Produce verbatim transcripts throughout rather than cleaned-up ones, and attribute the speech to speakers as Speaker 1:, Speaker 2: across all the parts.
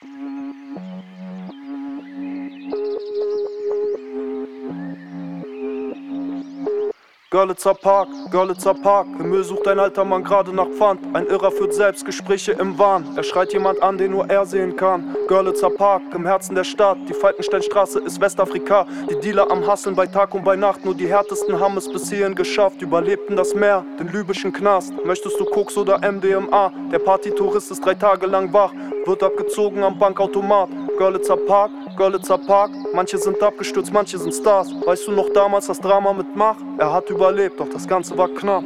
Speaker 1: Görlitzer Park, Görlitzer Park. Im Müll sucht ein alter Mann gerade nach Pfand. Ein Irrer führt Selbstgespräche im Wahn. Er schreit jemand an, den nur er sehen kann. Görlitzer Park, im Herzen der Stadt. Die Falkensteinstraße ist Westafrika. Die Dealer am Hasseln bei Tag und bei Nacht. Nur die härtesten haben es bis hierhin geschafft. Überlebten das Meer, den libyschen Knast. Möchtest du Koks oder M D M A? Der Partytourist ist drei Tage lang wach. Wird abgezogen am Bankautomat. Görlitzer Park, Görlitzer Park. Manche sind abgestürzt, manche sind Stars. Weißt du noch damals das Drama mit Mach? Er hat überlebt, doch das Ganze war knapp.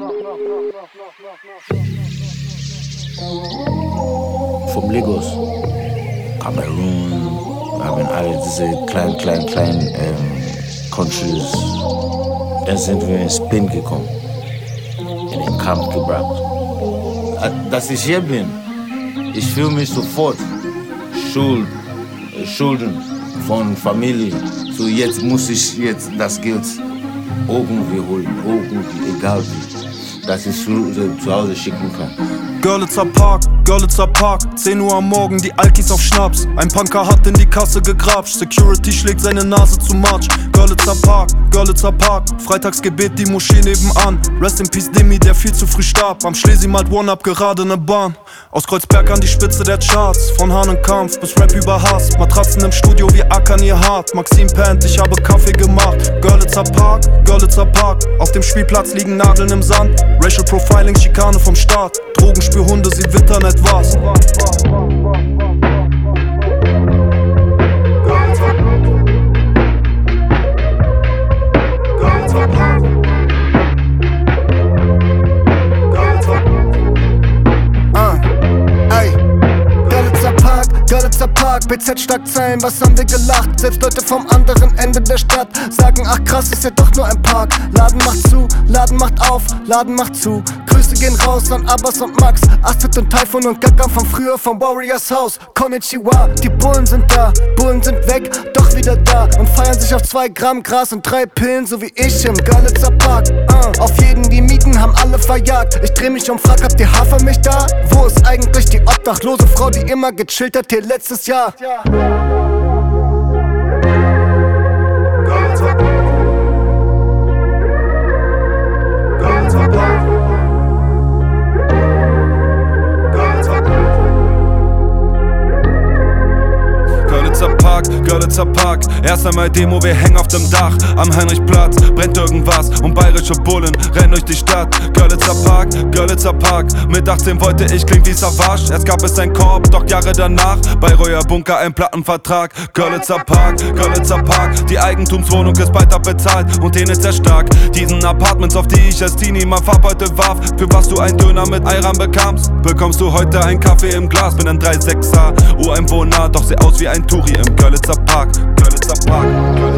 Speaker 2: Vom Lagos, Kamerun, wir haben alle diese kleinen, kleinen, kleinen ähm, Countries. Dann sind wir in Spain gekommen, in den Camp gebracht. Dass ich hier bin, ich fühle mich sofort schuld, Schulden von Familie. So jetzt muss ich jetzt das Geld irgendwie holen, irgendwie, egal wie, dass ich zu, zu Hause schicken kann.
Speaker 1: Görlitzer Park, Görlitzer Park, zehn Uhr am Morgen, die Alkis auf Schnaps. Ein Punker hat in die Kasse gegrapscht, Security schlägt seine Nase zu Matsch. Görlitzer Park, Görlitzer Park, Freitagsgebet, die Moschee nebenan. Rest in Peace Demi, der viel zu früh starb. Am Schlesi malt One-Up gerade ne Bahn. Aus Kreuzberg an die Spitze der Charts, von Hahnenkampf bis Rap über Hass. Matratzen im Studio, wir ackern ihr hart. Maxim pennt, ich habe Kaffee gemacht. Görlitzer Park, Görlitzer Park, auf dem Spielplatz liegen Nadeln im Sand. Racial Profiling, Schikane vom Staat. Drogenspürhunde, sie wittern etwas.
Speaker 3: Görlitzer Park, B Z Starkzeilen, was haben wir gelacht? Selbst Leute vom anderen Ende der Stadt sagen, ach krass, ist ja doch nur ein Park. Laden macht zu, Laden macht auf, Laden macht zu. Grüße gehen raus an Abbas und Max, Astrid und Typhoon und Gagan von früher vom Warriors Haus. Konnichiwa, die Bullen sind da, Bullen sind weg, doch wieder da und feiern sich auf zwei Gramm Gras und drei Pillen, so wie ich im Görlitzer Park. uh, Auf jeden die Mieten haben alle verjagt. Ich dreh mich um, frag, habt ihr Hafer mich da? Wo ist eigentlich die obdachlose Frau, die immer gechillt hat hier letztes Jahr?
Speaker 1: Görlitzer Park, Görlitzer Park, erst einmal Demo, wir hängen auf dem Dach. Am Heinrichplatz brennt irgendwas und bayerische Bullen rennen durch die Stadt. Görlitzer Park, Görlitzer Park, mit achtzehn wollte ich klingen wie Savage. Erst gab es ein Korb, doch Jahre danach bei Royer Bunker ein Plattenvertrag. Görlitzer Park, Görlitzer Park, die Eigentumswohnung ist bald abbezahlt und den ist sehr stark. Diesen Apartments, auf die ich als Teenie mal Farbbeute warf, für was du ein Döner mit Ayran bekamst, bekommst du heute einen Kaffee im Glas. Bin ein drei sechser Ureinwohner, doch seh aus wie ein Touri im Görlitzer Park, Görlitzer Park, Görlitzer Park.